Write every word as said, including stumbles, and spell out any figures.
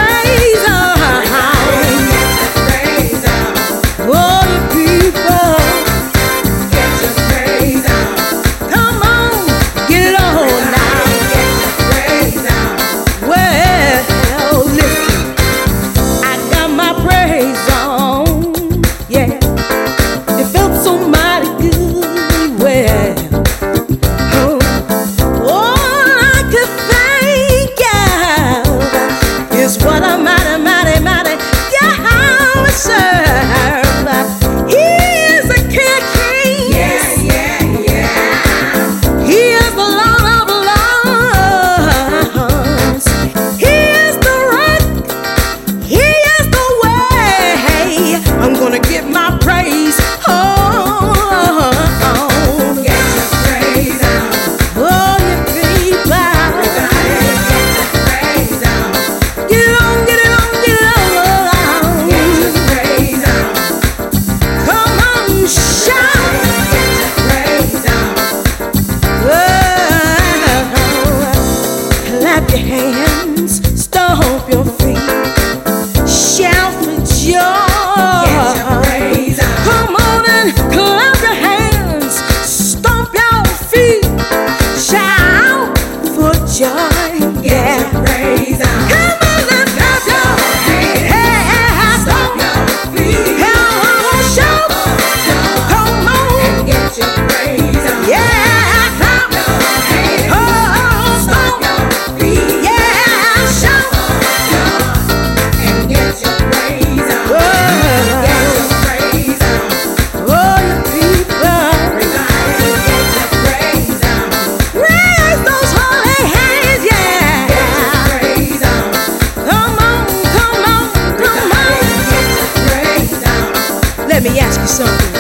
praise on. Oh, you people, get your praise on. Come on, get it on now. Well, listen, I got my praise on. Yeah, it felt so mighty good. Well, oh, all I could think of is what a mighty, mighty, mighty Yahweh serve. He is the King of Kings. Yeah, yeah, yeah. He is the Lord of Lords. He is the rock. He is the way. I'm gonna give my praise on. Get your praise on. Oh, you people. Get it on, get it on, get it on. Get your praise on. Come on, shout. Get your praise on. Whoa. Clap your hands, stomp your feet, shout for joy. Get your praise on. Come on and clap your hands, stomp your feet, shout for joy. Yeah. Get your praise on. Come on and clap your hands, stomp your feet, come on, shout. Come on and get your praise on. Yeah, clap your hands, oh, stomp your feet, yeah, shout and get your praise on. Get your praise on. Oh, you people, get your praise on. Raise those holy hands, yeah. Get your praise on. Come on, come on, come on. Get your praise on. Let me ask you something.